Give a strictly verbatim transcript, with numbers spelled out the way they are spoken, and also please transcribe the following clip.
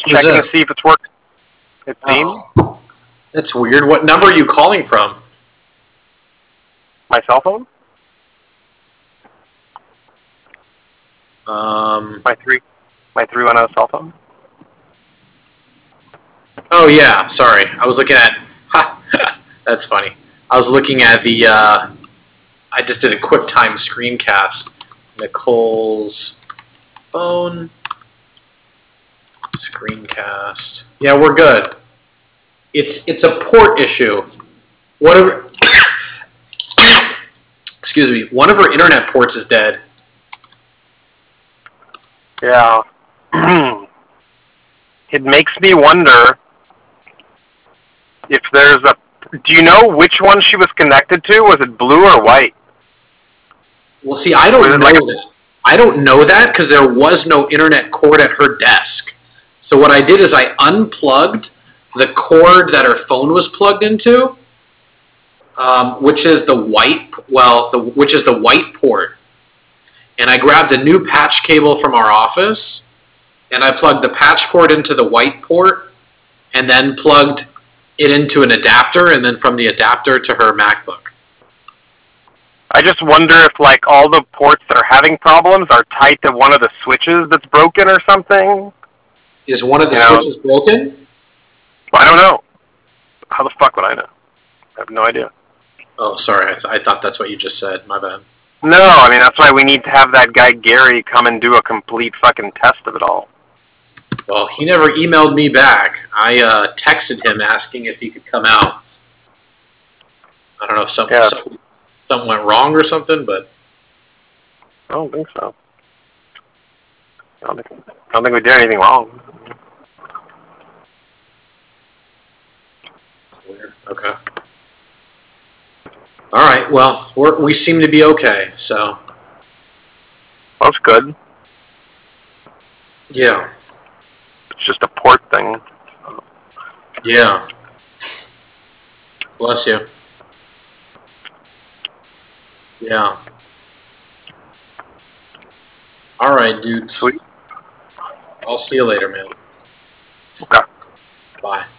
checking to see if it's working. It seems. Oh, that's weird. What number are you calling from? My cell phone? Um. My three, my three one zero cell phone. Oh yeah, sorry. I was looking at. Ha, that's funny. I was looking at the. Uh, I just did a QuickTime screencast. Nicole's phone screencast. Yeah, we're good. It's it's a port issue. Whatever. Excuse me. One of her internet ports is dead. Yeah. It makes me wonder if there's a. Do you know which one she was connected to? Was it blue or white? Well, see, I don't know like a, that. I don't know that because there was no internet cord at her desk. So what I did is I unplugged the cord that her phone was plugged into, um, which is the white, well, the, which is the white port, and I grabbed a new patch cable from our office, and I plugged the patch cord into the white port, and then plugged it into an adapter, and then from the adapter to her MacBook. I just wonder if like all the ports that are having problems are tied to one of the switches that's broken or something. Is one of the you switches know, broken? I don't know. How the fuck would I know? I have no idea. Oh, sorry. I, th- I thought that's what you just said. My bad. No, I mean, that's why we need to have that guy Gary come and do a complete fucking test of it all. Well, he never emailed me back. I uh, texted him asking if he could come out. I don't know if something, Yeah. something, something went wrong or something, but... I don't think so. I don't think, I don't think we did anything wrong. Weird. Okay. All right. Well, we're, we seem to be okay. So. That's good. Yeah. It's just a port thing. Yeah. Bless you. Yeah. All right, dude. Sweet. I'll see you later, man. Okay. Bye.